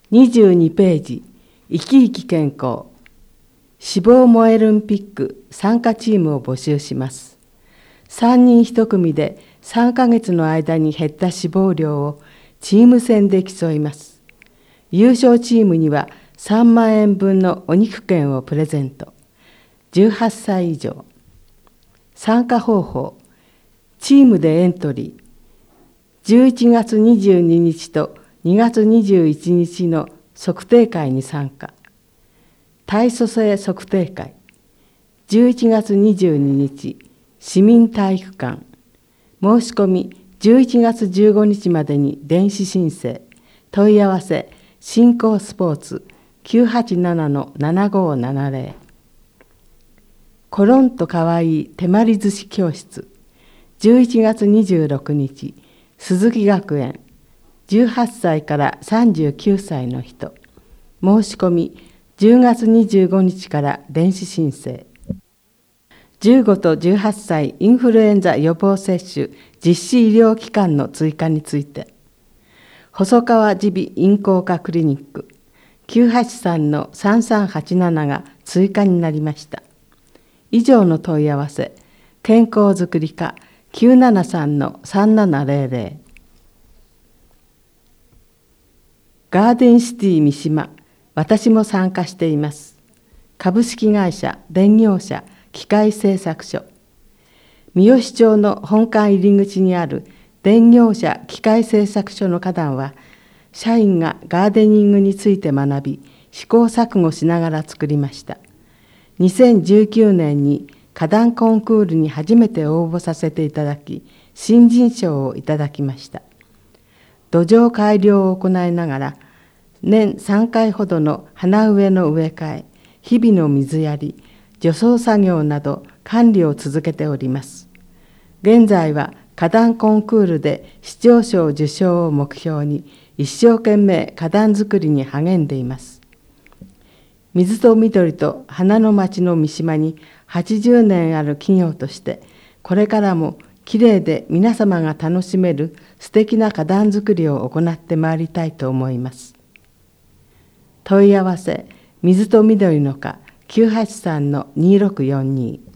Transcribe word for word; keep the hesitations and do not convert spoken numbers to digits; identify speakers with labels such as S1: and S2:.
S1: にじゅうにページ、生き生き健康。脂肪燃えるんピック参加チームを募集します。さんにんいち組でさんかげつの間に減った脂肪量をチーム戦で競います。優勝チームにはさんまんえんぶんのお肉券をプレゼント。じゅうはっさい以上。参加方法。チームでエントリー。じゅういちがつにじゅうににちとにがつにじゅういちにちの測定会に参加。体組成測定会。じゅういちがつにじゅうににち、市民体育館。申し込みじゅういちがつじゅうごにちまでに電子申請。問い合わせ、新興スポーツ きゅうはちななのななごーななぜろ。コロンとかわいい手まり寿司教室。じゅういちがつにじゅうろくにち、鈴木学園。じゅうはっさいからさんじゅうきゅうさいの人。申し込みじゅうがつにじゅうごにちから電子申請。じゅうごとじゅうはっさいインフルエンザ予防接種実施医療機関の追加について。細川耳鼻咽喉科クリニックきゅうはちさんのさんさんはちななが追加になりました。以上の問い合わせ、健康づくり課きゅうななさんのさんななぜろぜろ。ガーデンシティ三島、私も参加しています。株式会社電業者機械製作所。三好町の本館入り口にある電業者機械製作所の花壇は、社員がガーデニングについて学び、試行錯誤しながら作りました。にせんじゅうきゅうねんに花壇コンクールに初めて応募させていただき、新人賞をいただきました。土壌改良を行いながら、年さんかいほどの花植えの植え替え、日々の水やり、除草作業など管理を続けております。現在は花壇コンクールで市長賞受賞を目標に、一生懸命花壇作りに励んでいます。水と緑と花の町の三島にはちじゅうねんある企業として、これからもきれいで皆様が楽しめる素敵な花壇作りを行ってまいりたいと思います。問い合わせ、水と緑の課きゅうはちさんのにろくよんに。